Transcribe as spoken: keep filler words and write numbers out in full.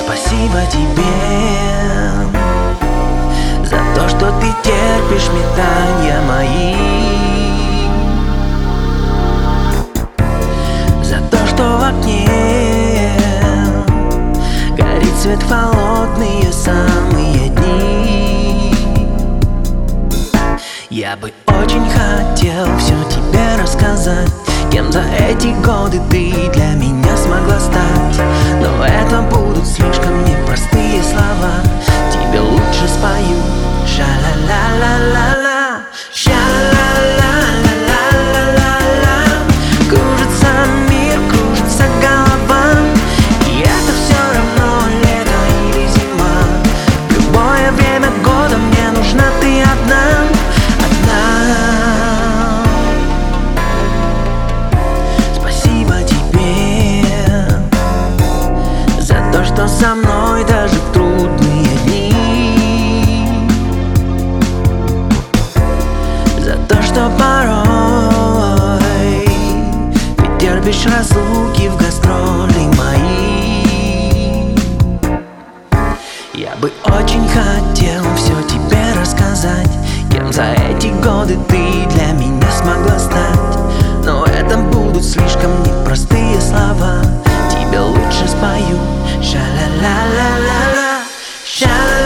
Спасибо тебе за то, что ты терпишь метания мои, за то, что в окне горит свет в холодные самые дни. Я бы очень хотел все тебе рассказать, кем за эти годы ты для меня смогла стать. Но это будут слишком непростые слова. Тебе лучше спою ша-ла-ла-ла-ла-ла, ша-ла-ла-ла-ла-ла-ла. Кружится мир, кружится голова, и это все равно лето или зима. В любое время года мне нужна ты одна, одна. Спасибо тебе за то, что со мной даже в трудные дни, за то, что порой ты терпишь разлуки в гастроли мои. Я бы очень хотел все тебе рассказать, кем за эти годы ты для меня смогла стать. Но это будут слишком непростые слова. Тебе лучше спою ша-ла-ла-ла-ла-ла, ша-ла.